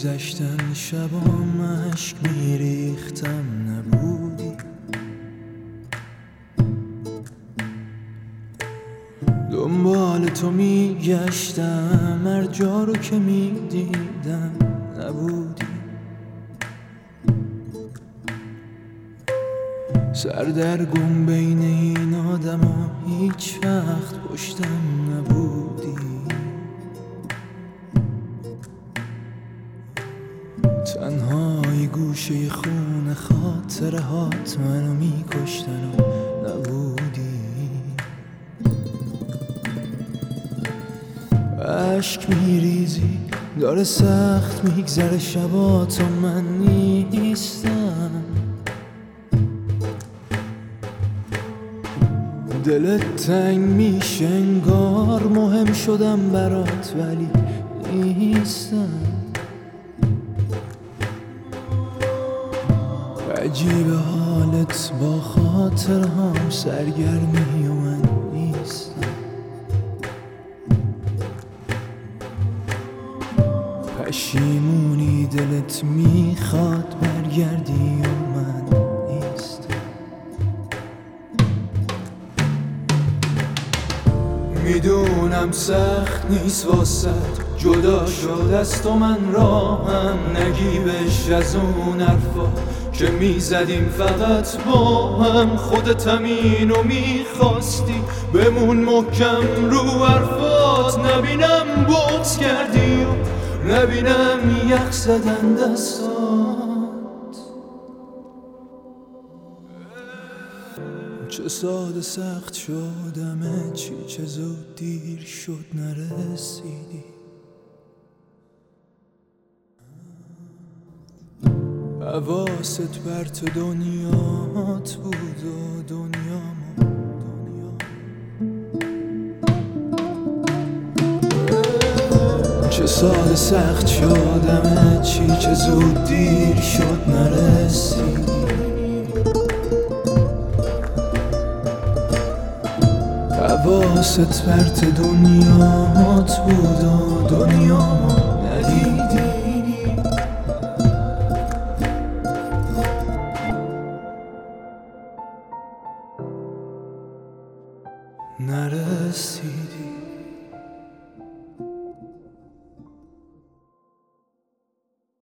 میگذشتن شبام اشک میریختم نبودی، دنبال تو میگشتم هر جا رو که میدیدم نبودی. سردرگم بین این آدم ها هیچ وقت پشتم نبودی. تنهای گوشه خون خاطره هات منو میکشتن و نبودی. عشق میریزی داره سخت میگذره شبات و من نیستم. دلت تنگ میشه انگار مهم شدم برات ولی نیستم. عجیب حالت با خاطرهام سرگرمی و من نیستم. پشیمونی دلت میخواد برگردی و من نیستم. میدونم سخت نیست واسه جدا شد از تو من راهم نگی بهش از اون حرفا که میزدیم فقط با هم. خودتم اینو میخواستی بمون محکم رو حرفات، نبینم بغض کردی و نبینم یخ زدن دستات. چه ساده سخت شدمه چی، چه زود دیر شد نرسیدی. حواست بر تو دنیات بود و دنیامو چه ساده سخت شدمه چی، چه زود دیر شد نرسیدی. حواست بر تو دنیات بود و دنیامو ندیدی. نرسیدی.